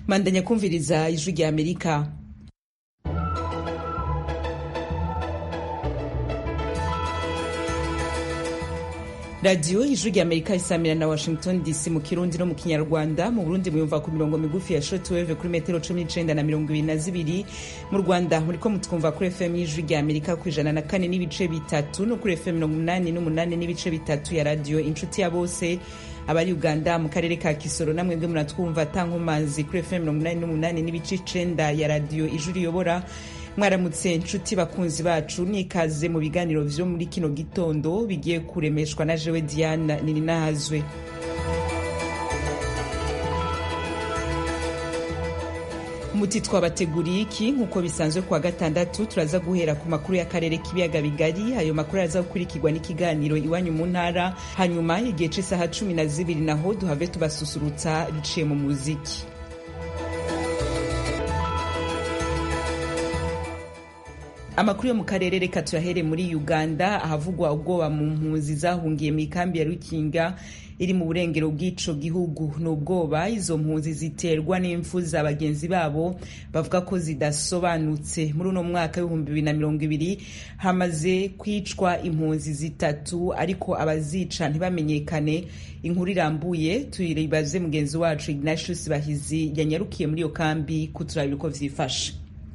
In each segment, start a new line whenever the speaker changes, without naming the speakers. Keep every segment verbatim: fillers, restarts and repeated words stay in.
Mandanya kumviriza ijwi rya Amerika. Radio ijwi rya Amerika isamira na Washington D C mu Kirundi no mu Kinyarwanda. Mu Burundi muyumva ku mirongo migufi ya shortwave kuri metero cumi n'icenda na mirongo ibiri na zibiri. Mu Rwanda muriko mutwumva kuri F M ijwi rya Amerika ku ijana na kane n'ibice bitatu no kuri F M mirongo umunani n'umunani n'ibice bitatu ya radio Inshuti ya Bose. Abari Uganda mu karere ka Kisoro namwe mwe muratwumva tankomanzi kuri F M mirongo umunani n'umunani n'ibice icenda ya radio Ijwi riyobora. Mwaramutse inshuti bakunzi bacu, nikaze mu biganiro vyo muri kino gitondo bigiye kuremeshwa na jewe Diana Nininahazwe. Muti twabateguriye iki nkuko bisanzwe kwa gatandatu, turaza guhera ku makuru y'akarere k'ibiyaga bigari. Ayo makuru araza gukurikirwa n'ikiganiro iwanyu mu ntara, hanyuma igihe c'isaha cumi na zibiri naho duhave tubasusurutsa biciye mu muziki. Amakuru yo mu karere reka tuyahere muri Uganda, ahavugwa ubwoba mu mpunzi zahungiye mu ikambi ya Rukinga iri mu burengero bw'ico gihugu. N'ubwoba izo mpunzi ziterwa n'imfu za bagenzi babo bavuga ko zidasobanutse. Muri uno mwaka w'ibihumbi bibiri na mirongo ibiri hamaze kwicwa impunzi zitatu, ariko abazica ntibamenyekane. Inkuru irambuye tuyiribaze mugenzi wacu Ignatius Bahizi yanyarukiye muri iyo kambi kuturabira uko vyifashe.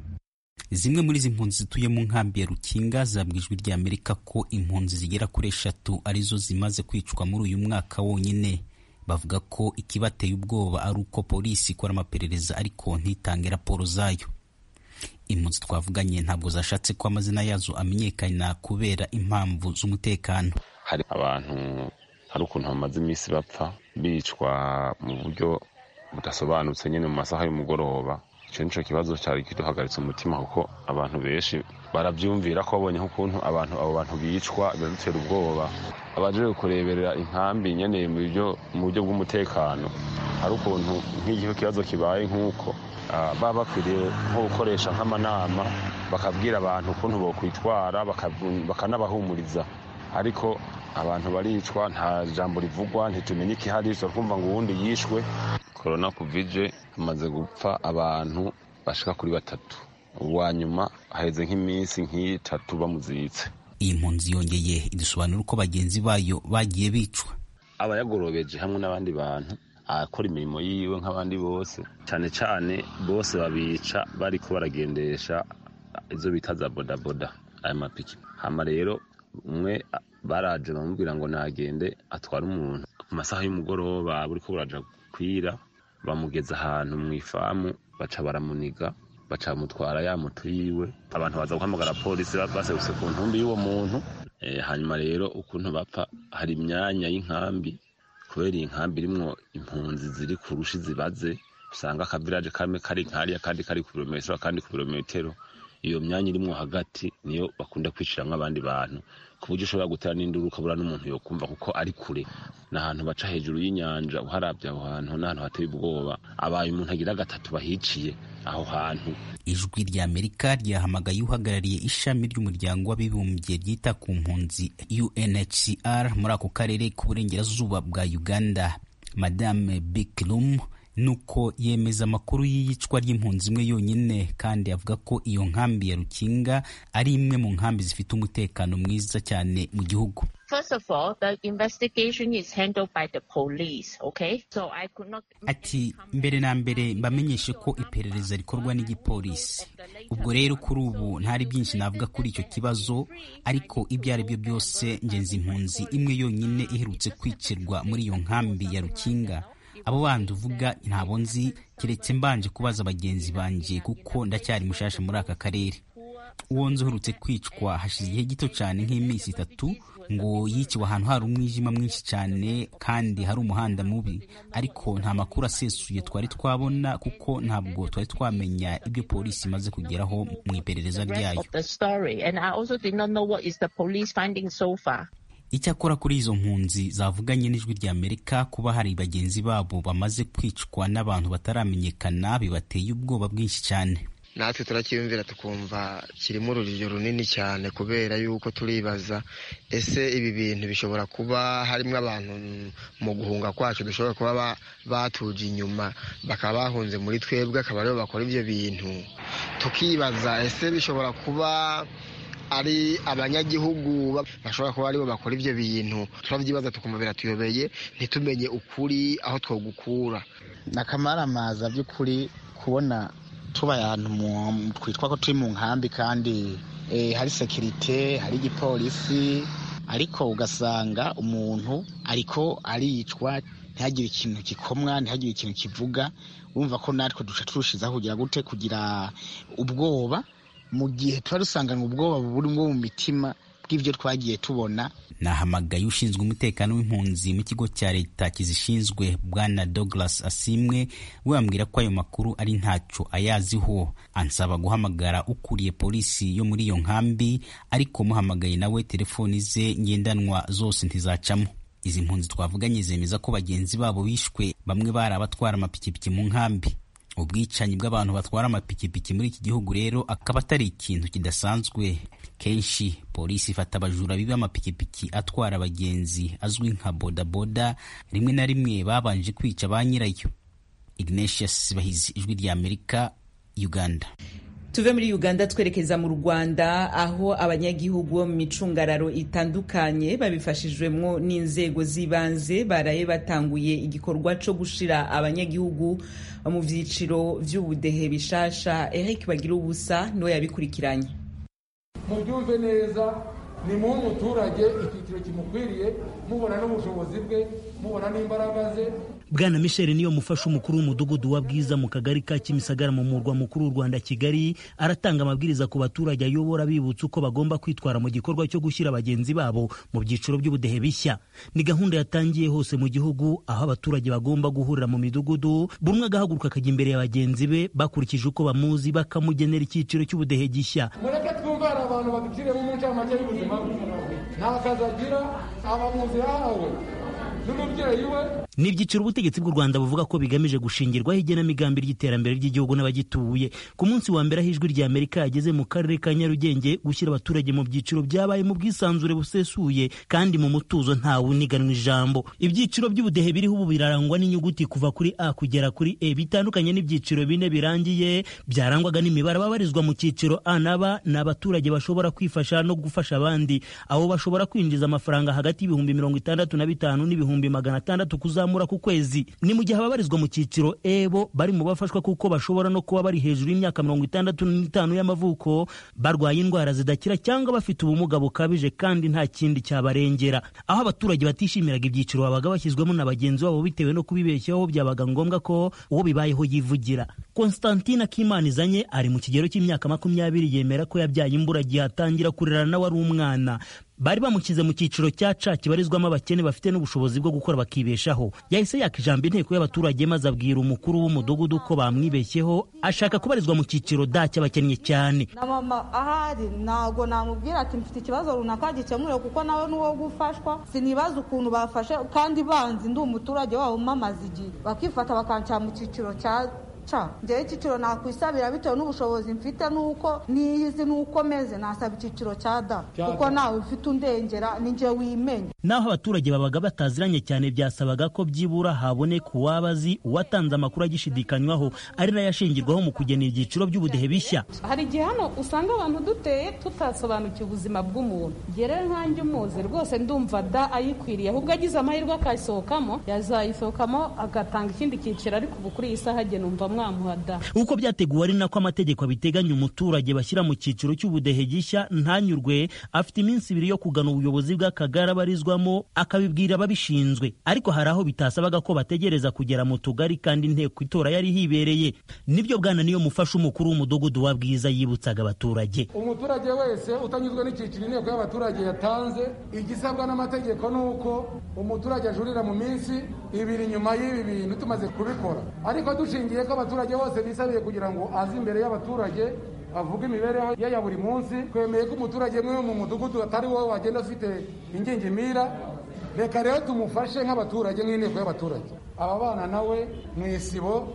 Zimwe muri izi mpunzi zituye mu nkambi ya Rukinga zabwijwe rya Amerika ko impunzi zigera kuri eshatu arizo zimaze kwicwa muri uyu mwaka wonyine. Bavuga ko ikibateye ubwoba ari uko polisi ikora amaperereza ariko ntitange raporo zayo. Impunzi twavuganye ntabwo zashatse ko amazina yazo amenyekana kubera impamvu z'umutekano.
Hari abantu hari ukuntu bamaze iminsi bapfa bicwa mu buryo budasobanutse nyine mu masaha y'umugoroba. Ico nico kibazo cyari kiduhagaritse umutima, kuko abantu benshi baravyumvira ko babonye ukuntu abantu abo bantu bicwa biradutera ubwoba. Abaje kureberera inkambi nyene mu buryo mu buryo bw'umutekano, hari ukuntu nk'igihe kibazo kibaye nk'uko baba bakwiriye nko gukoresha nk'amanama bakabwira abantu ukuntu bo kwitwara bakanabahumuriza, ariko abantu baricwa nta jambo rivugwa, ntitumenye ikihari, twumva ngo uwundi yishwe. Corona Covid amaze gupfa abantu bashika kuri batatu, uwa nyuma haheze nk'iminsi nk'itatu bamuzitse.
Iyi mpunzi yongeye idusobanura uko bagenzi bayo bagiye bicwa.
Abayagorobeje hamwe n'abandi bantu akora imirimo yiwe nk'abandi bose, cyane cyane bose babica bariko baragendesha izo bita za bodaboda aya mapiki. Hama rero umwe baraje bamubwira ngo nagende atwara umuntu ku masaha y'umugoroba buriko buraja kwira, bamugeza ahantu mu ifamu baca baramuniga, baca bamutwara ya moto yiwe. Abantu baza guhamagara polisi basebutse ku ntumbi y'uwo muntu. E, hanyuma rero ukuntu bapfa, hari imyanya y'inkambi, kubera iyi nkambi irimwo impunzi ziri ku rushi zibaze, usanga akavirage kamwe kari nkariya kandi kari ku birometero kandi ku birometero. Iyo myanya irimwo hagati niyo bakunda kwiciramwo abandi bantu, ku buryo ushobora gutera n'induru ukabura n'umuntu yokumva kuko ari kure. N'ahantu baca hejuru y'inyanja, uharavye aho hantu n'ahantu hateye ubwoba. Abaye umuntu agira gatatu bahiciye aho hantu.
Ijwi rya Amerika ryahamagaye uhagarariye ishami ry'umuryango w'abibumbye ryita ku mpunzi U N H C R muri ako karere k'uburengerazuba bwa Uganda, Madame Biklum, nuko yemeza amakuru y'iyicwa ry'impunzi imwe yonyine, kandi avuga ko iyo nkambi ya Rukinga ari imwe mu nkambi zifite umutekano mwiza cyane mu gihugu.
First of all, the investigation is handled by the police, okay? So I could not...
Ati mbere na mbere mbamenyeshe ko iperereza rikorwa n'igipolisi. Ubwo rero kuri ubu ntari byinshi navuga kuri icyo kibazo, ariko ibyo ari byo byose ngenzi impunzi imwe yonyine iherutse kwicirwa muri iyo nkambi ya Rukinga. Abo bandi uvuga ntabo nzi, keretse mbanje kubaza bagenzi banje kuko ndacyari mushasha muri aka karere. Uwo nzi uherutse kwicwa hashize igihe gito cyane nk'iminsi itatu, ngo yiciwe ahantu hari umwijima mwinshi cyane kandi hari umuhanda mubi, ariko nta makuru asesuye twari twabona kuko ntabwo twari twamenya ibyo polisi imaze kugeraho mu iperereza ryayo. Icyakora kuri izo mpunzi zavuganye n'ijwi rya Amerika, kuba hari bagenzi babo bamaze kwicwa n'abantu bataramenyekana bibateye ubwoba bwinshi cyane.
natwe turakiyumvira tukumva kirimo urujijo runini cyane, kubera yuko turibaza ese ibi bintu bishobora kuba harimo abantu mu guhunga kwacu dushobora kuba batuje inyuma bakaba bahunze muri twebwe akaba aribo bakora ibyo bintu. Tukibaza ese bishobora kuba ari abanyagihugu bashobora kuba aribo bakora ibyo bintu. Turavyibaza tukumva biratuyobeye, ntitumenye ukuri aho twogukura.
Nakamaramaza by'ukuri kubona tuba ahantu twitwa ko turi mu nkambi kandi eh, hari sekirite, hari igipolisi, ariko ugasanga umuntu ariko aricwa ntihagire ikintu gikomwa, ntihagire ikintu kivuga. Urumva ko natwe duca turushizaho kugira gute kugira ubwoba, mu gihe tuba dusanganywe ubwoba burimo mu mitima bw'ibyo twagiye tubona.
Nahamagaye ushinzwe umutekano w'impunzi mu kigo cya leta kizishinzwe, Bwana Douglas Asimwe, we ambwira ko ayo makuru ari ntacyo ayaziho. Ansaba guhamagara ukuriye polisi yo muri iyo nkambi, ariko muhamagaye nawe telefoni ze ngendanwa zose ntizacamo. Izi mpunzi twavuganye zemeza ko bagenzi babo bishwe, bamwe bari abatwara amapikipiki mu nkambi. Ubwicanyi bw'abantu batwara amapikipiki muri iki gihugu rero akaba atari ikintu kidasanzwe. Kenshi polisi ifata abajura biba amapikipiki atwara abagenzi azwi nka bodaboda, rimwe na rimwe babanje kwica ba nyirayo. Ignatius Bahizi, Ijwi rya Amerika, Uganda.
Tuve muri Uganda twerekeza mu Rwanda, aho abanyagihugu bo mu micungararo itandukanye babifashijwemwo n'inzego z'ibanze baraye batanguye igikorwa co gushira abanyagihugu mu vyiciro vy'ubudehe bishasha. Eric Bagira ubusa niwe yabikurikiranye.
Mubyumve neza, ni mu muturage icyiciro kimukwiriye, mubona n'ubushobozi bwe, mubona n'imbaraga ze.
Bwana Michel niyo mufasha umukuru w'umudugudu wa Bwiza mu kagari ka Kimisagara mu murwa mukuru w'u Rwanda Kigali, aratanga amabwiriza ku baturage ayobora bibutsa uko bagomba kwitwara mu gikorwa cyo gushyira abagenzi babo mu byiciro by'ubudehe bishya. Ni gahunda yatangiye hose mu gihugu, aho abaturage bagomba guhurira mu midugudu, buri umwe agahaguruka akajya imbere ya bagenzi be bakurikije uko bamuzi, bakamugenera icyiciro cy'ubudehe gishya.
Mureke twumvara abantu baduciremo mu ncamake y'ubuzima bwe, nta kazi agira, abamuzi yahawe n'umubyeyi we.
Ni ibyiciro ubutegetsi bw'u Rwanda buvuga ko bigamije gushingirwaho igenamigambi ry'iterambere ry'igihugu n'abagituye. Ku munsi wa mbere aho Ijwi rya Amerika yageze mu karere ka Nyarugenge gushyira abaturage mu byiciro byabaye mu bwisanzure busesuye kandi mu mutuzo ntawe uniganwa ijambo. Ibyiciro by'ubudehe biriho ubu birarangwa n'inyuguti kuva kuri A kugera kuri E, bitandukanye n'ibyiciro bine birangiye byarangwaga n'imibare. Ababarizwa mu cyiciro A na B ni abaturage bashobora kwifasha no gufasha abandi, abo bashobora kwinjiza amafaranga hagati y'ibihumbi mirongo itandatu na bitanu n'ibihumbi magana atandatu kuzamura ku kwezi. Ni mu gihe ababarizwa mu cyiciro E bo bari mu bafashwa kuko bashobora no kuba bari hejuru y'imyaka mirongo itandatu n'itanu y'amavuko, barwaye indwara zidakira cyangwa bafite ubumuga bukabije kandi nta kindi cyabarengera. Aho abaturage batishimiraga ibyiciro babaga bashyizwemo na bagenzi babo bitewe no kubibeshyaho, byabaga ngombwa ko uwo bibayeho yivugira. Constantine Kimanizanye ari mu kigero cy'imyaka makumyabiri, yemera ko yabyaye imburagihe atangira kurera nawe ari umwana. Bari bamukize mu cyiciro cya C kibarizwamo abakene bafite n'ubushobozi bwo gukora bakibeshaho. Yahise yaka ijambo inteko y'abaturage maze abwira umukuru w'umudugudu ko bamwibeshyeho, ashaka kubarizwa mu cyiciro D cy'abakennye cyane.
Na mama ahari ntago namubwira ati mfite ikibazo runaka gikemure kuko nawe n'uwo gufashwa. Sinibaza ukuntu bafashe kandi banzi ndi umuturage wabo mamaze igihe, bakifata bakanca mu cyiciro cya cha ngewe icyiciro nakwisabira bitewe n'ubushobozi mfite nuko niyizi nuko meze, nasaba icyiciro cya D kuko nawe ufite undengera ninjye wimenye.
Naho abaturage babaga bataziranye cyane, byasabaga ko byibura haboneka uwabazi uwatanze amakuru agishidikanywaho, ari nayo ashingirwaho mu kugena ibyiciro by'ubudehe bishya.
Hari igihe hano usanga abantu duteye tutasobanukiwe ubuzima bw'umuntu. Gerere nkanjye umuze rwose ndumva D ayikwiriye, ahubwo agize amahirwe akayisohokamo yazayisohokamo agatanga ikindi cyiciro, ariko ubu kuri iyi saha agena numva mwamuhada.
Uko byateguwe ari nako amategeko abiteganya. Umuturage bashyira mu cyiciro cy'ubudehe gishya ntanyurwe afite iminsi ibiri yo kugana ubuyobozi bw'akagari abarizwamo akabibwira ababishinzwe, ariko hari aho bitasabaga ko bategereza kugera mu tugari kandi inteko itora yari hibereye. Nibyo Bwana niyo mufasha umukuru w'umudugudu wa Bwiza yibutsaga abaturage.
Umuturage wese utanyuzwe n'icyiciro inteko y'abaturage yatanze, igisabwa n'amategeko nuko umuturage ajurira mu minsi ibiri nyuma y'ibi bintu tumaze kubikora, ariko dushingiye ko abaturage bose bisabiye kugira ngo azi imbere y'abaturage avuga imibereho ye ya buri munsi. Twemeye ko umuturage mwe mu mudugudu atari wowe wagenda ufite ingingimira, reka rero tumufashe nk'abaturage nk'inteko y'abaturage. Aba bana nawe mu isibo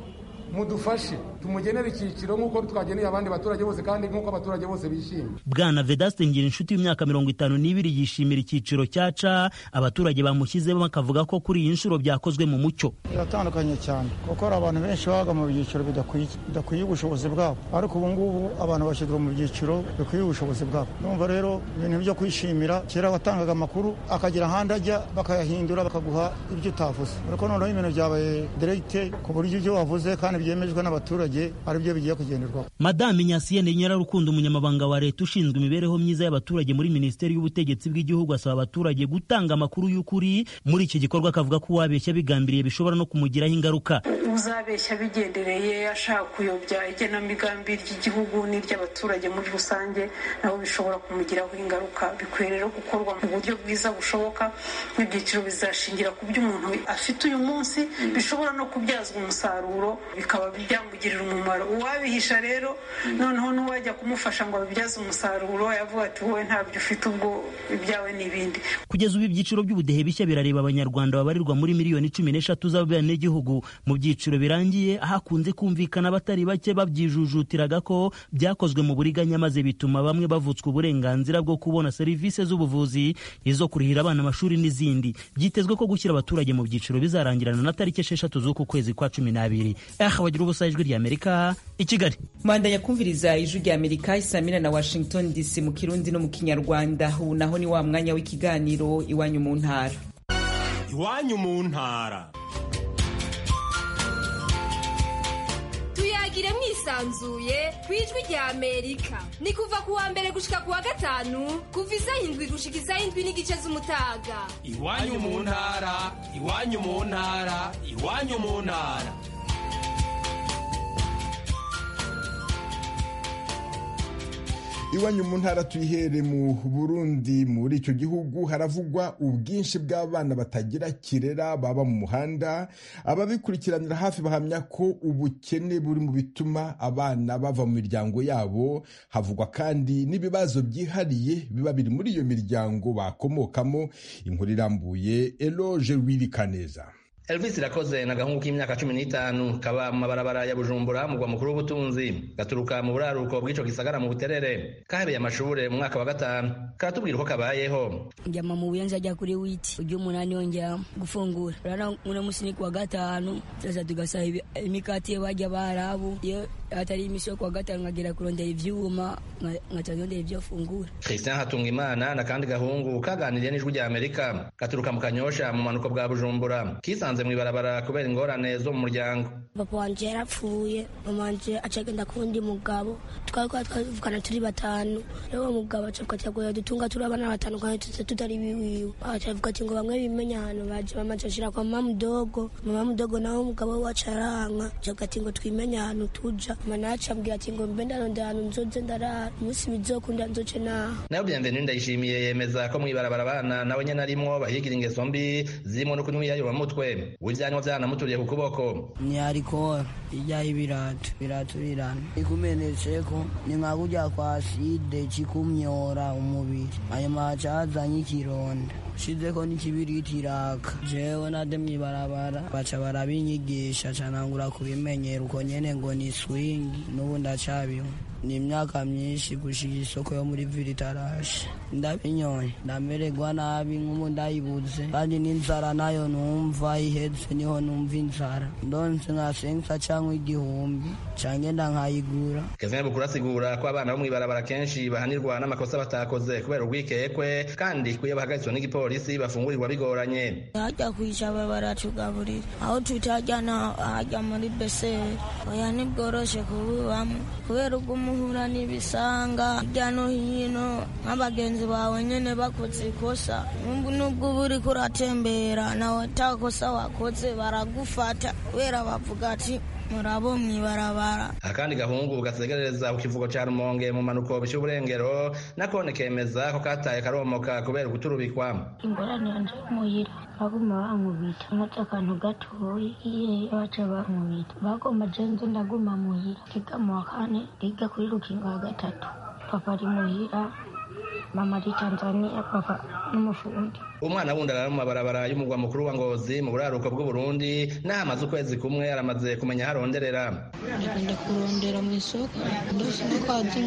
mudufashe tumugenere icyiciro nk'uko twageneye abandi baturage bose kandi nk'uko abaturage bose bishimye.
Bwana Vedaste Ngirinshuti w'imyaka mirongo itanu n'ibiri yishimira icyiciro cya ca abaturage bamushyizemo bakavuga ko kuri iyi nshuro byakozwe mu mucyo.
Biratandukanye cyane kuko hari abantu benshi baga mu byiciro bidakwiye bidakwiye ubushobozi bwabo, ariko ubu ngubu abantu bashyirwa mu byiciro bikwiye ubushobozi bwabo. Numva rero ibintu byo kwishimira, kera watangaga amakuru akagira ahandi ajya bakayahindura bakaguha ibyo utavuze, ariko noneho ibintu byabaye direct ku buryo ibyo wavuze kandi byemejwe n'abaturage ari byo bigiye kugenderwaho.
Madame Nyasiyene Nyirarukundo, umunyamabanga wa leta ushinzwe imibereho myiza y'abaturage muri Minisiteri y'Ubutegetsi bw'Igihugu, asaba abaturage gutanga amakuru y'ukuri muri iki gikorwa, akavuga ko uwabeshya bigambiriye bishobora no kumugiraho ingaruka.
Uzabeshya bigendereye ashaka kuyobya igenamigambi ry'igihugu n'iry'abaturage muri rusange nabo bishobora kumugiraho ingaruka. Bikwiye rero gukorwa mu buryo bwiza bushoboka, n'ibyiciro bizashingira ku byo umuntu afite uyu munsi bishobora no kubyazwa umusaruro bikaba byamugirira umumaro. Uwabihisha rero noneho n'uwajya kumufasha ngo abibyaze umusaruro yavuga ati wowe ntabyo ufite, ubwo ibyawe n'ibindi.
Kugeza ubu ibyiciro by'ubudehe bishya birareba abanyarwanda babarirwa muri miliyoni cumi n'eshatu z'abenegihugu. Mu byiciro birangiye hakunze kumvikana abatari bake babyijujutiraga ko byakozwe mu buriganya, maze bituma bamwe bavutswa uburenganzira bwo kubona serivisi z'ubuvuzi, izo kurihira abana amashuri n'izindi. Byitezwe ko gushyira abaturage mu byiciro bizarangirana na tariki esheshatu z'uku kwezi kwa cumi n'abiri. Aha bagira ubusa ijwi ry'Amerika i Kigali.
Manda yakumviriza ijwi ry'Amerika isamira na Washington D C mu Kirundi no mu Kinyarwanda. Ubu naho ni wa mwanya w'ikiganiro iwanyu mu ntara.
Iwanyu mu ntara.
Tuyagire mwisanzuye kwijwi ry'Amerika. Ni kuva ku wa mbere gushika ku wa gatanu kuva isaha indwi gushika isaha indwi n'igice z'umutaga.
Iwanyu mu ntara, iwanyu mu ntara, iwanyu mu ntara.
Iwanyu mu ntara tuyihere mu Burundi. Muri icyo gihugu haravugwa ubwinshi bw'abana batagira kirera baba mu muhanda. Ababikurikiranira hafi bahamya ko ubukene buri mu bituma abana bava mu miryango yabo. Havugwa kandi n'ibibazo byihariye biba biri muri iyo miryango bakomokamo. Inkuru irambuye Eloge Wirikaneza.
Elvis Irakoze na gahungu k'imyaka cumi n'itanu kaba mu mabarabara ya Bujumbura mu mugwa mukuru w'ubutunzi, gaturuka mu buraruko bw'ico gisagara mu Buterere. Kahebeye amashure mu mwaka wa gatanu, karatubwira uko kabayeho.
Njama mu buyenzi ajya kuri witi ujye umunani yongera gufungura. Rana uno musi ni kwa gatanu, sasa tugasaba imikati bajya barabu iyo atari imisho kwa gatanu ngagera kurondera ivyuma nkatondera ivyo fungura.
Christian Hatungimana na kandi gahungu kaganiriye n'ijwi ry'Amerika, gaturuka mu Kanyosha mu manuko bwa Bujumbura. Kisanze mu ibarabara kubera ingorane zo mu muryango.
Papa wanje yarapfuye, mama wanje acagenda kundi mugabo, twari twavukana turi batanu. Rero mugabo acakatya ko yadutunga turi abana batanu kandi tutari biwiwe. Acavuga ati ngo bamwe bimenya hano baje mama acashira kwa mama mdogo. Mama mdogo nawo mugabo wacaranka, acakatya ati ngo twimenya hano tuja. Mana acambwira ati ngo mbe ndaronda hano nzoze ndarara. Musi bizokunda nzoce na.
Nayo Bienvenue Ndayishimiye yemeza ko mu ibarabara abana nawe nyene arimwo bahigira ingeso mbi zirimo no kunywa yayo mutwe. Ujyanwa byanamuturiye ku kuboko.
Ni ariko ijya ibiratu biraturira ikumenetseko ni nkakujya kwa side kikumyora umubiri ayo macazanye ikironda shizeko n'ikibiritiraka jewe nade mwibarabara baca barabinyigisha canangura kubimenyera uko nyene ngo ni swing n'ubu ndacabiho. Ni imyaka myinshi gushika isoko yo muri Viritarashe ndabinyoye ndamererwa nabi nk'ubu ndayibuze kandi n'inzara nayo numva ihetse niho numva inzara ndonse nka sensa cyangwa igihumbi cange ndankayigura.
Kevin Bukuru asigura ko abana bo mwibarabara kenshi bahanirwa n'amakosa batakoze kubera urwikekwe kandi kuye bahagaritswe n'igipolisi bafungurirwa bigoranye.
Hajya kwisha baracugaburira aho tutajyana hajya muri beseri oya nibworoshe kububamo kubera ubwo muhura n'ibisanga hirya no hino nk'abagenzi bawe nyene bakoze ikosa nubwo uba uriko uratembera nawe atakosa wakoze baragufata kubera bavuga ati murabo mwibarabara.
Akandi gahungu gasegereza ku kivugo ca Rumonge mu manuko by'uburengero nakone kemeza ko kataye karomoka kubera guturubikwa.
Ingorane yanje muhira baguma bankubita nkata akantu gatoyi iye baca bankubita bagoma jenze ndaguma muhira kiga mu wa kane ndiga kuri rukinga wa gatatu. Papa ari muhira mama ari Tanzania, papa n'umufundi.
Umwana wundi arara mu mabarabara y'umugwa mukuru wa Ngozi mu buraruko bw'u Burundi n'amaze ukwezi kumwe aramaze kumenya haronderera.
Ndakunda kurondera mu isoko ndose n'akazi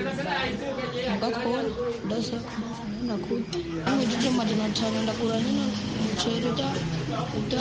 ngakora ndose nakuta n'ijije majana atanu ndagura nyine umuceri da da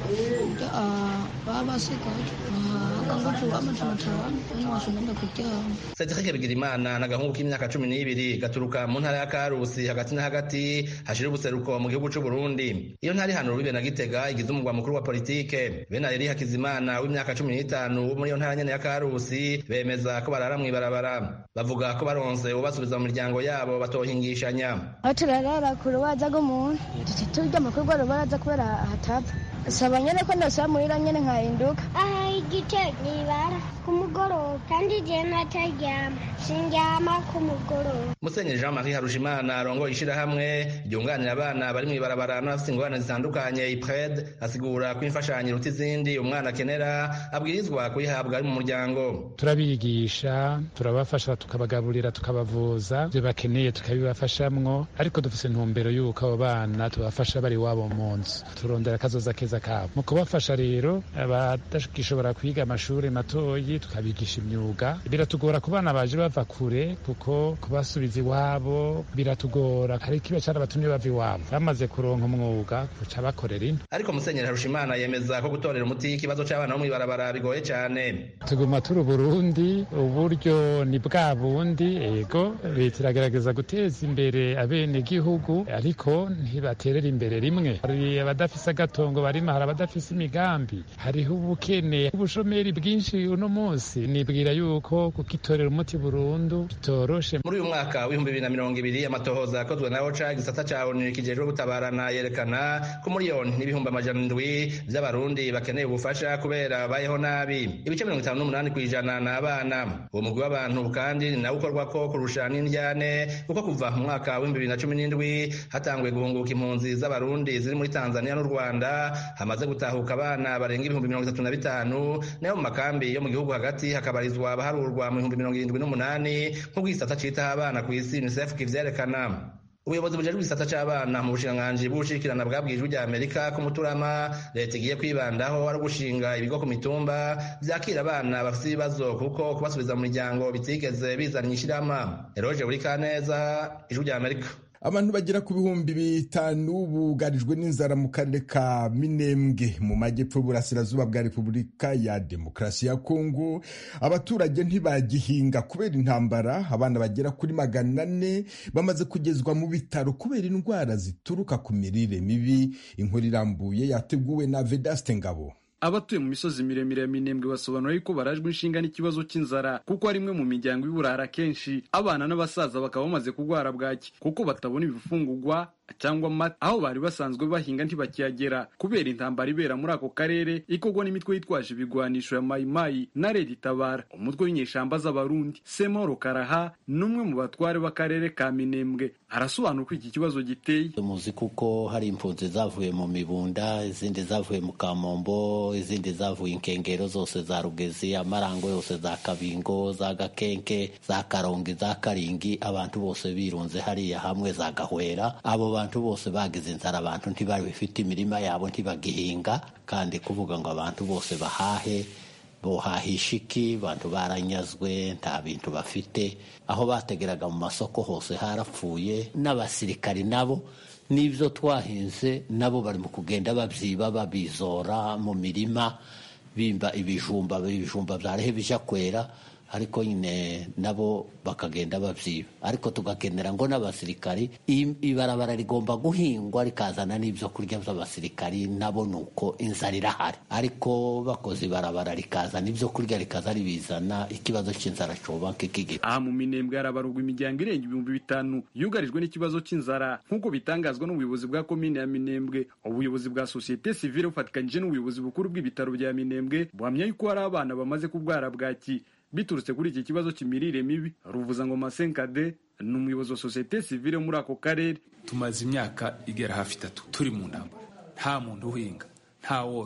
da baba sigaje kangufu amajana atanu n'amashanyarazi ndakuryama.
Cedric Bigirimana n'agahungu k'imyaka cumi n'ibiri gaturuka mu ntara ya Karusi hagati na hagati hashira ubuseruko mu gihugu cy'u Burundi. Iyo ntari hano rubibe na Gitega igize umugwa mukuru wa politike. Benayeri Hakizimana w'imyaka cumi n'itanu wo muri iyo ntara nyene ya Karusi bemeza ko barara mw'ibarabara. Bavuga ko baronse ubasubiza mu miryango yabo batohingishanya.
Aho turarara kure waza go muntu turya amakuru rwaro baraza kubera hatapfa. Saba nyene ko ndasaba muhira nyene nkahinduka.
Aha igitego nibara ku mugoroba kandi je nataryama sindyama ku mugoroba.
Musenyeri Jean-Marie Harushimana arongoye ishirahamwe ryunganira abana bari mw'ibarabara n'abafite ingorane zitandukanye I P R E D asigura ko imfashanyo iruta izindi umwana akenera abwirizwa kuyihabwa ari mu muryango.
Turabigisha, turabafasha, tukabagaburira, tukabavuza, ibyo bakeneye tukabibafashamwo, ariko dufise intumbero y'uko abo bana tubafasha bari wabo mu nzu, turondera akazoza keza kabo. Mu kubafasha rero abadashobora kwiga amashuri matoyi tukabigisha imyuga. Biratugora ku bana baje bava kure kuko kubasubiza iwabo biratugora, hari kiba cyarabatumye bava iwabo bamaze kuronka umwuga kuca bakorera ino.
Ariko Musenyeri Harushimana yemeza ko gutorera umuti ikibazo cy'abana bo mw'ibarabara bigoye cyane.
Tuguma turi Burundi, uburyo ni bwa bundi, ego leta iragerageza guteza imbere abene gihugu ariko ntibaterera imbere rimwe. Hari abadafise agatongo barima, hari abadafise imigambi, hariho ubukene, ubushomeri bwinshi uno munsi. Nibwira yuko kukitorera umuti burundu bitoroshe.
Muri uyu mwaka w'ibihumbi bibiri na mirongo ibiri amatohoza akozwe na OCHA igisata ca ONU kijejwe gutabarana yerekana ko miliyoni n'ibihumbi amajana indwi vy'abarundi bakeneye ubufasha kubera bayeho nabi. Ibice mirongo itanu n'umunani kw'ijana ni abana. Uwo mugwi w'abantu kandi ni nawo ukorwako kurusha n'indyane kuko kuva mu mwaka w'ibihumbi bibiri na cumi n'indwi hatanguye guhunguka impunzi z'abarundi ziri muri Tanzania n'u Rwanda, hamaze gutahuka abana barenga ibihumbi mirongo itatu na bitanu, nayo mu makambi yo mu gihugu hagati hakabarizwa abaharurwa mu bihumbi mirongo irindwi n'umunani nk'ubwo igisata citaho abana ku isi UNICEF kivyerekana. Ubuyobozi bujejwe igisata c'abana mu bushikiranganji bw'ubushikirana bwabwije ijwi rya Amerika ko Muturama leta igiye kwibandaho ari gushinga ibigo ku mitumba vyakira abana bafite ibibazo kuko kubasubiza mu miryango bitigeze bizana ishirama. Eroje Burikaneza, ijwi rya Amerika.
Abantu bagera ku bihumbi bitanu bugarijwe n'inzara mu karere ka Minembwe mu majyepfo y'uburasirazuba bwa Repubulika ya Demokarasi ya Kongo. Abaturage ntibagihinga kubera intambara. Abana bagera kuri magana ane bamaze kugezwa mu bitaro kubera indwara zituruka ku mirire mibi. Inkuru irambuye yateguwe na Vedaste Ngabo.
Abatuye mu misozi miremire ya Minembwe basobanura yuko barajwe inshinga n'ikibazo cy'inzara kuko ari imwe mu miryango y'uburara kenshi abana n'abasaza bakaba bamaze kugwara bwaki kuko batabona ibifungurwa cyangwa amata aho bari basanzwe bahinga ntibakiyagera kubera intambara ibera muri ako karere ikorwa n'imitwe yitwaje ibigwanisho ya mayimayi na Red Tabara, umutwe w'inyeshamba z'abarundi. Semoro Karaha n'umwe mu batware b'akarere ka Minembwe arasobanura uko iki kibazo giteye.
Muzi kuko hari impunzi zavuye mu Mibunda, izindi zavuye mu Kamombo, izindi zavuye Inkengero zose za Rugezi, Amarango yose za Kabingo, za Gakenke, za Karongi, za Karingi, abantu bose birunze hariya hamwe za Gahwera. Abo abantu bose bagize inzara, abantu ntibari bifite imirima yabo ntibagihinga, kandi kuvuga ngo abantu bose bahahe bohahisha iki? Abantu baranyazwe, nta bintu bafite, aho bategeraga mu masoko hose harapfuye. N'abasirikari nabo n'ibyo twahinze nabo bari mu kugenda babyiba babizora mu mirima, bimba ibijumba ibijumba byarehe bija kwera, ariko nyine nabo bakagenda babyiba. Ariko tugakenera ngo n'abasirikari ibarabara rigomba guhingwa rikazana n'ibyo kurya by'abasirikari, nabo nuko inzara irahari, ariko bakoze ibarabara rikazana ibyo kurya rikaza ribizana, ikibazo cy'inzara coba kikigera.
Aha mu Minembwe harabarurwa imiryango irenga ibihumbi bitanu yugarijwe n'ikibazo cy'inzara nk'uko bitangazwa n'ubuyobozi bwa komine ya Minembwe. Ubuyobozi bwa societe civile bufatikanyije n'ubuyobozi bukuru bw'ibitaro bya Minembwe buhamya yuko hari abana bamaze kubwara bwaki biturutse kuri iki kibazo cy'imirire mibi. Ruvuza ngo Masenkade ni umuyobozi wa societe civile muri ako karere.
Tumaze imyaka igera hafi itatu turi mu ntambara, nta muntu uhinga, nta worora,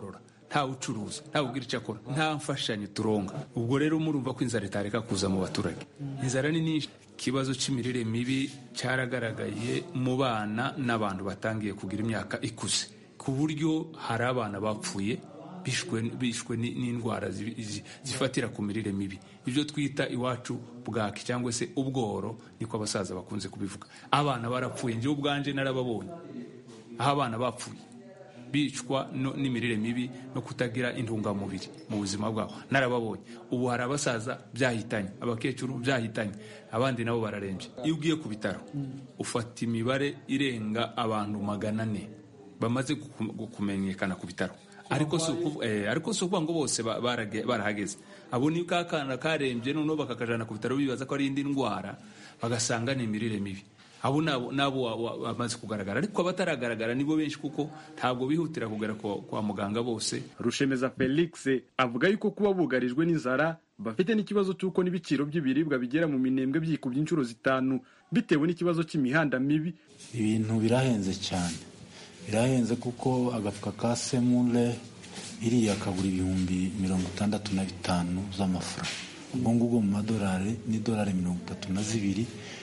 nta ucuruza nta ugira icyo akora nta mfashanyo turonka. Ubwo rero murumva ko inzara itareka kuza mu baturage. Inzara ni nyinshi. Ikibazo cy'imirire mibi cyaragaragaye mu bana n'abantu batangiye kugira imyaka ikuze, ku buryo hari abana bapfuye bishwe bishwe n'indwara zifatira ku mirire mibi, ibyo twita iwacu bwaki cyangwa se ubworo, niko abasaza bakunze kubivuga. Abana barapfuye, njye ubwanje narababonye aho abana bapfuye bicwa no, n'imirire mibi no kutagira intungamubiri mu buzima bwabo, narababonye. Ubu hari abasaza byahitanye, abakecuru byahitanye, abandi nabo bararembye. Iyo ugiye ku bitaro ufata imibare irenga abantu magana ane bamaze kumenyekana ku bitaro, ariko si eh, ariko si ukuvuga ngo bose barahageze. Abo ni kakana karembye noneho bakakajana ku bitaro bibaza ko ari indi ndwara, bagasanga ni imirire mibi. Abo nabo nabo bamaze kugaragara, ariko abataragaragara nibo benshi kuko ntabwo bihutira kugera kwa muganga bose.
Rushemeza Felix avuga yuko kuba bugarijwe n'inzara bafite n'ikibazo cy'uko n'ibiciro by'ibiribwa bigera mu minembwe byikubye inshuro zitanu bitewe n'ikibazo cy'imihanda mibi.
Ibintu birahenze cyane, birahenze kuko agafuka ka semule iriya kagura ibihumbi mirongo itandatu na bitanu z'amafaranga. Ubwo ngubwo mu madolari ni dolari mirongo itatu na zibiri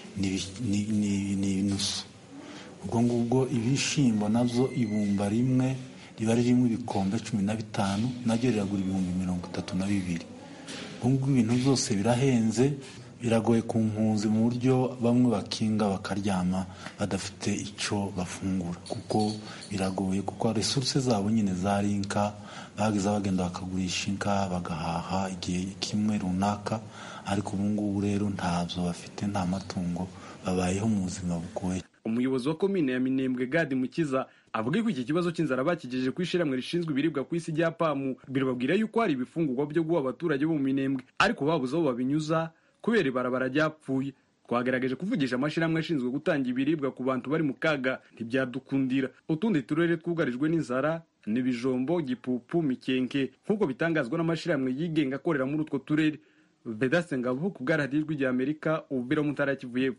ni nusu. Ubwo ngubwo ibishimbo nabyo ibumba rimwe riba ririmo ibikombe cumi na bitanu naryo riragura ibihumbi mirongo itatu na bibiri. Ubwo ngubwo ibintu byose birahenze, biragoye ku mpunzi mu buryo bamwe bakinga bakaryama badafite icyo bafungura, kuko biragoye kuko resources zabo nyine zari inka, bageza bagenda bakagurisha inka bagahaha igihe kimwe runaka, ariko ubu ngubu rero ntabyo bafite, nta matungo, babayeho mu buzima bugoye.
Umuyobozi wa komine ya Minembwe Gadi Mukiza avuga ko iki kibazo cy'inzara bakigejeje ku ishiramwe rishinzwe ibiribwa ku isi rya pamu, birababwira yuko hari ibifungurwa byo guha abaturage bo mu Minembwe, ariko babuze aho babinyuza kubera ibarabara ryapfuye. Twagerageje kuvugisha amashiramwe ashinzwe gutanga ibiribwa ku bantu bari mu kaga, ntibyadukundira. Utundi turere twugarijwe n'inzara ni Bijombo, Gipupu, Mikenke nk'uko bitangazwa n'amashiramwe yigenga akorera muri utwo turere. Vedaste Ngabo ku bw'Radiyo rya Amerika, ubira mu ntara ya Kivu y'Epfo.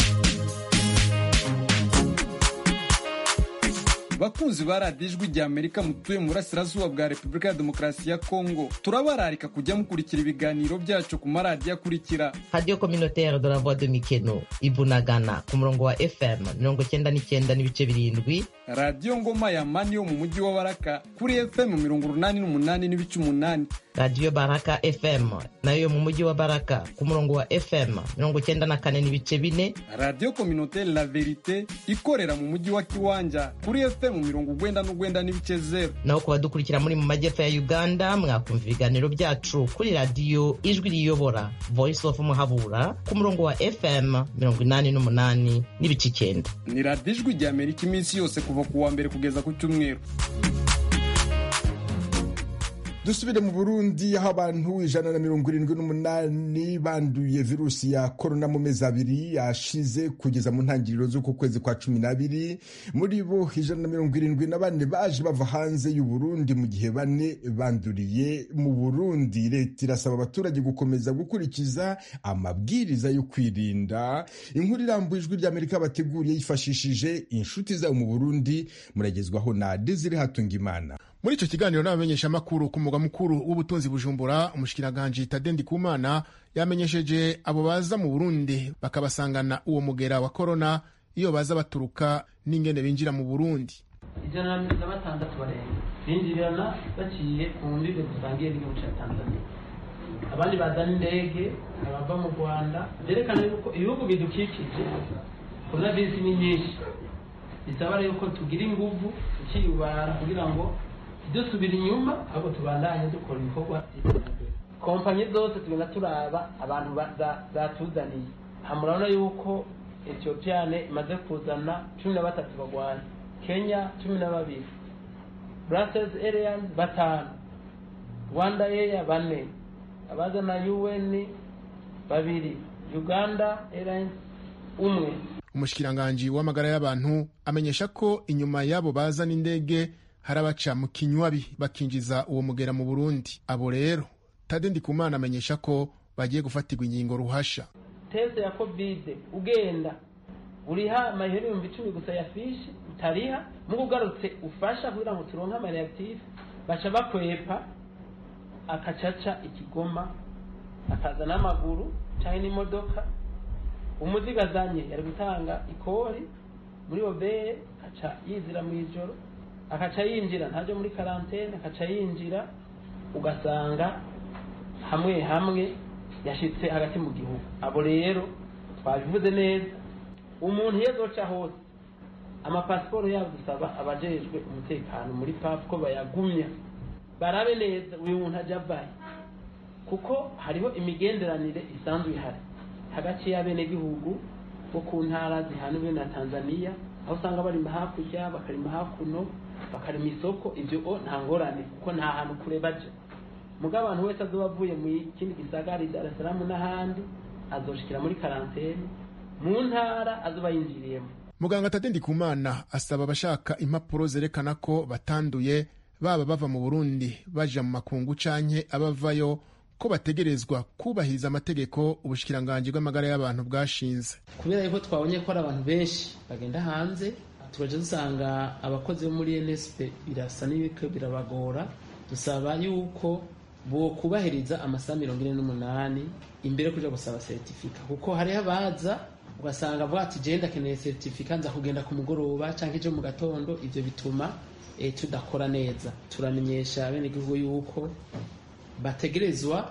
Bakunzi ba Radiyo rya Amerika mutuye mu burasirazuba bwa Repubulika ya Demokarasi ya Kongo, turabararika kujya mukurikira ibiganiro byacu ku maradiyo akurikira:
Radio Communautaire de la Voix de Mikeno Ibunagana ku murongo wa F M mirongo icyenda n'icyenda n'ibice birindwi,
Radio Ngoma ya Mani yo mu mujyi wa Baraka kuri F M mirongo urunani n'umunani n'ibice umunani,
Radio Baraka F M nayo mu mujyi wa Baraka ku murongo wa F M mirongo icyenda na kane n'ibice bine,
Radio Communautaire La Verite ikorera mu mujyi wa Kiwanja kuri F M mirongo ugwenda n'ugwenda n'ibice zero.
Naho kuba dukurikira muri mu majyepfo ya Uganda mwakumva ibiganiro byacu kuri Radio Ijwi Riyobora Voice of Muhabura ku murongo wa F M mirongo inani n'umunani n'ibice icyenda.
Ni Radio Ijwi rya Amerika iminsi yose kuva ku wa mbere kugeza ku cyumweru.
Dusubire mu Burundi aho abantu ijana na mirongo irindwi n'umunani banduye virusi ya korona mu mezi abiri yashize kugeza mu ntangiriro z'uku kwezi kwa cumi n'abiri. Muri bo ijana na mirongo irindwi na bane baje bava hanze y'u Burundi, mu gihe bane banduriye mu Burundi. Leta irasaba abaturage gukomeza gukurikiza amabwiriza yo kwirinda. Inkuru irambuye Ijwi rya Amerika bateguriye yifashishije inshuti zabo mu Burundi, muragezwaho na Desire Hatungimana.
Muri icyo kiganiro n'abamenyesha makuru ku mugwa mukuru w'ubutunzi Bujumbura, umushikiranganje Tade Ndikumana yamenyesheje abo baza mu Burundi bakabasangana uwo mugera wa corona iyo baza baturuka n'ingene binjira mu Burundi.
Ijana na batandatu barenga binjirana baciye ku mbibe dusangiye n'igihugu cya Tanzania, abandi bazana indege, abava mu Rwanda. Byerekana yuko ibihugu bidukikije coronavirus ni nyinshi, bisaba rero ko tugira inguvu tukiyubara kugira ngo dusubira inyuma, ahubwo tubandanye dukora ibikorwa by'iterambere. Kompanyi zose tugenda turaba abantu zatuzaniye. Hamurabona yuko Ethiopiane imaze kuzana cumi na batatu bagwaye, Kenya cumi na babiri, Brussels Airlines batanu, Rwanda Air bane, abazana U N babiri, Uganda Airlines umwe.
Umushikiranganje w'amagara y'abantu amenyesha ko inyuma yabo bazana indege harabaca mu kinywabi bakinjiza uwo mugera mu Burundi. Abo rero Tade Ndikumana amenyesha ko bagiye gufatirwa ingingo ruhasha.
Test ya COVID ugenda uriha amahera ibihumbi icumi gusa ya fishi utariha, mu kugarutse ufasha kugira ngo turonke ama reactive baca bakwepa akacaca ikigoma akaza n'amaguru cyangwa n'imodoka, umuzigo azanye yari gutanga ikori muri obeye, akaca yizira mu ijoro, akaca yinjira ntaje muri karantene, akaca yinjira ugasanga hamwe hamwe yashitse hagati mu gihugu. Abo rero twabivuze neza, umuntu iyo azoca hose amapasiporo yabo dusaba abajejwe umutekano muri papu ko bayagumya barabe neza uyu muntu ajya avaye, kuko hariho imigenderanire isanzwe ihari hagati y'abenegihugu bo ku ntara zihaniwe na Tanzania, aho usanga barima hakurya bakarima hakuno bakarima isoko. Ibyo nta ngorane kuko nta hantu kure baje, mugabo abantu wese azoba avuye mu kindi gisagara Dar es Salaam n'ahandi azoshikira muri karantene mu ntara azoba yinjiriyemo.
Muganga Tade Ndikumana asaba abashaka impapuro zerekana ko batanduye baba bava mu Burundi baja mu makungu canke abavayo ko bategerezwa kubahiriza amategeko ubushikiranganje bw'amagara y'abantu bwashinze.
Kubera yuko twabonye ko ari abantu benshi bagenda hanze, turaje dusanga abakozi bo muri N S P birasa n'ibiko birabagora, dusaba yuko bo kubahiriza amasaha mirongo ine n'umunani imbere kuja gusaba certificate, kuko hari abaza ugasanga avuga ati je ndakeneye certificate nza kugenda ku mugoroba canke je mu gatondo. Ivyo bituma e, tudakora neza. Turamenyesha bene gihugu yuko bategerezwa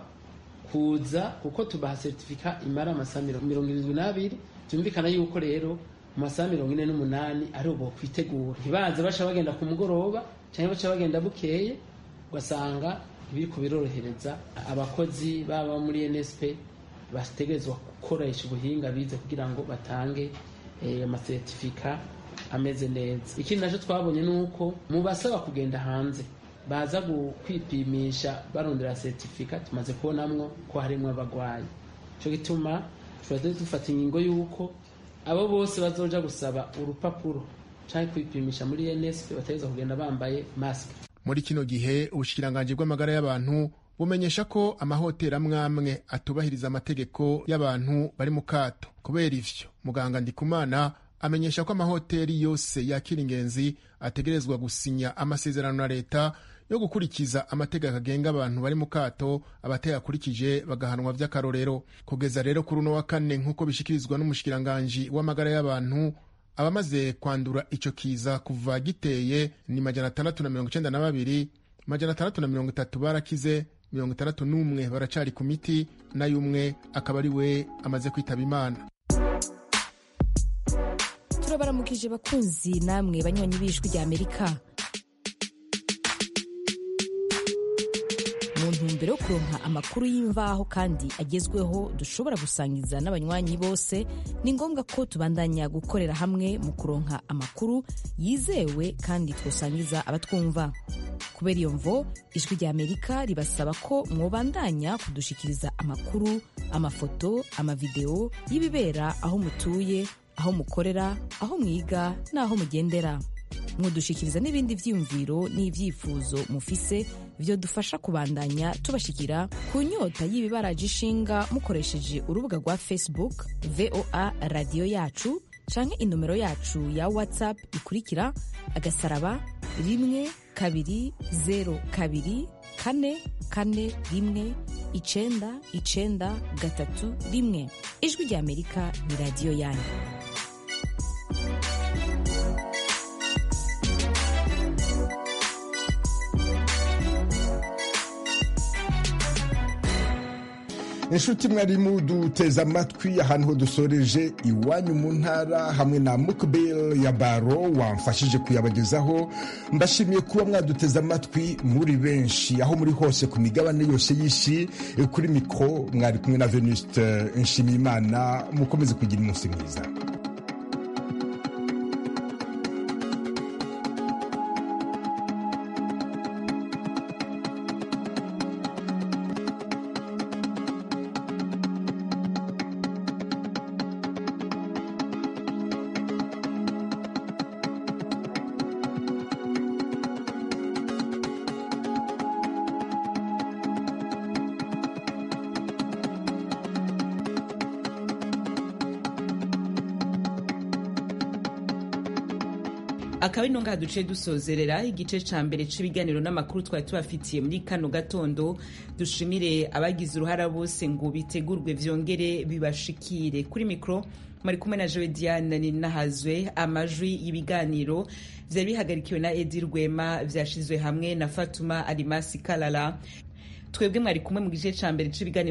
kuza, kuko tubaha certificate imara amasaha mirongo irindwi n'abiri. Tumvikana yuko rero mu masaha mirongo ine n'umunani ari ubo kwitegura, ntibaze baca bagenda ku mugoroba canke baca bagenda bukeye, ugasanga biriko birorohereza abakozi baba muri N S P bategerezwa gukoresha ubuhinga bize kugira ngo batange eh, amasertifika ameze neza. Ikindi naco twabonye nuko mu basaba kugenda hanze baza kwipimisha barondera certificate, tumaze kubonamwo ko harimwo abagwayi. Cyo gituma turaze dufata ingingo yuko abo bose bazoja gusaba urupapuro canke kwipimisha muri N S P bategerezwa kugenda bambaye mask.
Muri kino gihe ubushikiranganje bw'amagara y'abantu bumenyesha ko amahoteli amwamwe atubahiriza amategeko y'abantu bari mu kato. Kubera ivyo, muganga Ndikumana amenyesha ko amahoteli yose yakira ingenzi ategerezwa gusinya amasezerano na leta yo gukurikiza amategeko agenga abantu bari mu kato, abateyakurikije bagahanwa vy'akarorero. Kugeza rero kuri uno wa kane nk'uko bishikirizwa n'umushikiranganje w'amagara y'abantu, abamaze kwandura ico kiza kuva giteye ni majana atandatu na mirongo icenda na babiri, majana atandatu na mirongo itatu barakize, mirongo itandatu n'umwe baracari ku miti, nayo umwe akaba ari we amaze kwitaba Imana.
Turabaramukije bakunzi namwe banywanyi b'Ijwi rya Amerika. Mu ntumbero yo kuronka amakuru y'imvaho kandi agezweho dushobora gusangiza n'abanywanyi bose, ni ngombwa ko tubandanya gukorera hamwe mu kuronka amakuru yizewe kandi twosangiza abatwumva. Kubera iyo mvo, Ijwi rya Amerika ribasaba ko mwobandanya kudushikiriza amakuru, amafoto, amavideo y'ibibera aho mutuye, aho mukorera, aho mwiga n'aho mugendera. Mwodushikiriza n'ibindi vyiyumviro n'ivyifuzo mufise vyo dufasha kubandanya tubashikira ku nyota y'ibibaraje ishinga mukoresheje urubuga rwa Facebook V O A Radio Yacu canke inomero yacu ya WhatsApp ikurikira agasaraba rimwe kabiri zero kabiri kane kane rimwe icenda icenda gatatu rimwe. Ijwi rya Amerika ni radio yanyu.
inshuti mwarimu duteze amatwi ahantu ho dusoreje iwanyu mu ntara hamwe na Mukbel ya Baro wamfashije kuyabagezaho. Mbashimiye kuba mwaduteze amatwi muri benshi aho muri hose ku migabane yose y'isi. Kuri mikro mwari kumwe na Venuste Nshimiyimana. Mukomeze kugira umunsi mwiza.
akaba ino ngaha duce dusozerera igice ca mbere c'ibiganiro n'amakuru twari tubafitiye muri kano gatondo. Dushimire abagize uruhara bose ngo bitegurwe vyongere bibashikire. Kuri mikro mari kumwe na Joe Diane Ninahazwe. Amajwi y'ibiganiro vyari bihagarikiwe na Edi Rwema, vyashizwe hamwe na Fatuma Alimasi Kalala. Twebwe mwari kumwe mu gice ca mbere c'ibiganiro